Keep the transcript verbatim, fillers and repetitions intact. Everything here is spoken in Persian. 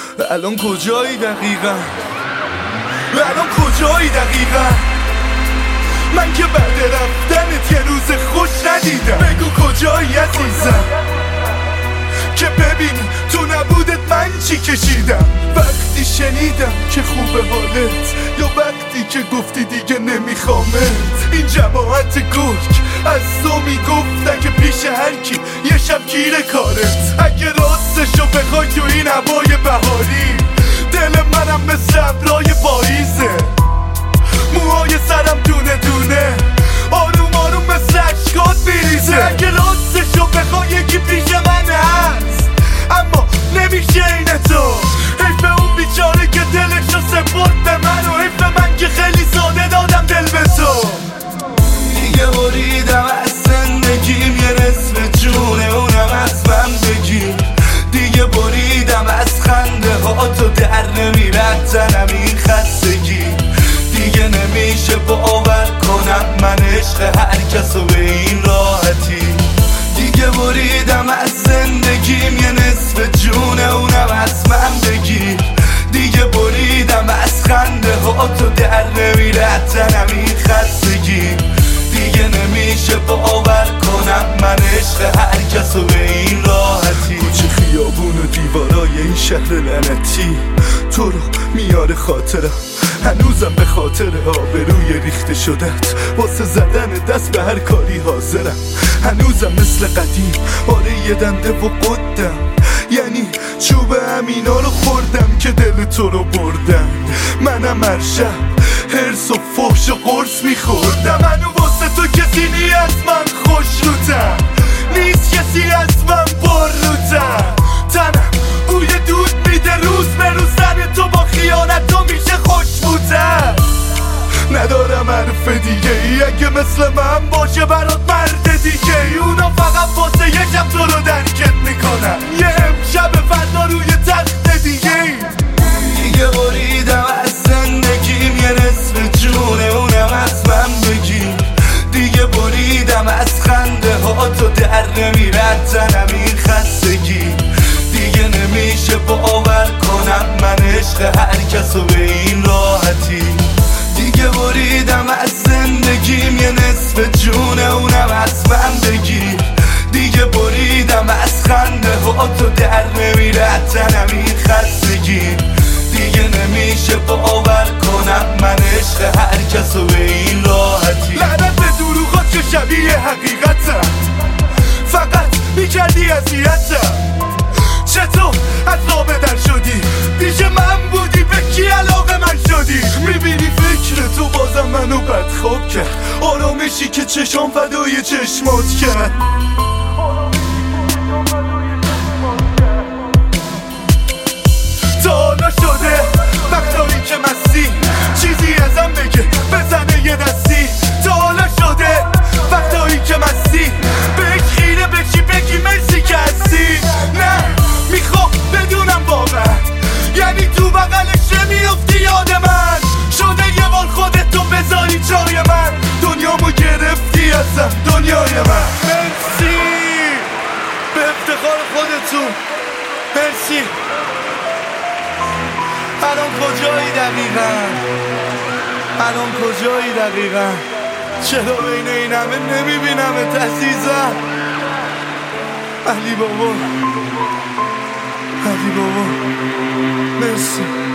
الان کجایی دقیقا؟ الان کجایی دقیقا؟ من که بعد رفتنت یه روز خوش ندیدم. بگو کجایی عزیزم که ببینی تو نبودت من چی کشیدم. وقتی شنیدم که خوبه حالت، یا وقتی که گفتی دیگه نمیخوامت. این جماعت گرگ از تو میگفتن که پیش هرکی یه شب گیر کارت. اگه راستشو بخوای تو این هوای بهاری، دل منم مثل ابرای پاییزه. موهای سرم دونه دونه آروم آروم مثل اشکات میریزه. اگه راستشو بخوای یکی پیش من هست، اما نمیشه این تو. حیف اون بیچاره که دلشو سپرد به من، و حیف من که خیلی ساده دادم دل به تو. دیگه بریدم از زندگیم یه نصف جونه، اونم از من بگیر. دیگه بریدم از خنده ها تو در نمیرد زنم این خستگی. دیگه نمیشه باور کنم من عشق هر کسو به این راحتی. دیگه بریدم از زندگیم یه نصف جونه، اونم از من بگیر. دیگه بریدم از خنده ها تو در نمیرد زنم این خستگی. دیگه نمیشه باور کنم من عشق هر کسو به این راحتی. کوچه خیابون و دیوارای این شهر لعنتی تو رو میاره خاطرم. هنوزم به خاطر آبروی ریخته شدت واسه زدن دست به هر کاری حاضرم. هنوزم مثل قدیم آره یه دنده و قدم، یعنی چوب همینا رو خوردم که دل تو رو بردم. منم هر شب هرس و فحش و قرص میخوردم. منو واسه تو کسی نی از من خوش روتم، نیست کسی از من پر روتم. تنم بوی دود میده روز به روز، سر تو با خیانت تو میشه خوش بودم. ندارم حرف دیگه ای اگه مثل من باشه برات مرد دیگه ای. اونا فقط واسه یه شب تو رو درکت میکنن، یه امشب فردا روی تخت دیگه ای. دیگه بریدم از زندگیم یه نصف جونه، اونم از من بگیر. دیگه بریدم از خنده ها تو در نمیرد زنم این خستگی. دیگه نمیشه باور کنم من عشق هر کسو به این راحتی. دیگه بریدم از زندگیم یه نصف جونه، اونم از من بگیر. دیگه بریدم از خنده ها تو در نمیرد زنم این خستگی. دیگه نمیشه باور کنم من عشق هر کسو به این راحتی. لعنت به دروغات که شبیه حقیقتم، فقط میکردی اذیتم. چطور از رابه در شدی؟ پیش من بودی به کی علاقه من شدی؟ میبینی فکر تو بازم منو بدخواب کرد، آرامشی که چشام فدای چشمات کرد. تا حالا شده وقتایی که مستی چیزی ازم بگه بزنه یه دستی. تا حالا شده وقتایی که مستی بهش خیره بشی بگی مرسی که هستی. نه میخوام بدونم واقعا، یعنی تو بغلش نمیافتی یاد من. شده یه بار خودتو بذاری جای من، دنیامو گرفتی ازم دنیای من. مرسی به افتخار خودتون، مرسی. الان کجایی دقیقا؟ الان کجایی دقیقا؟ چرا بین این همه نمیبینمت عزیزم؟ علی بابا، علی بابا، مرسی.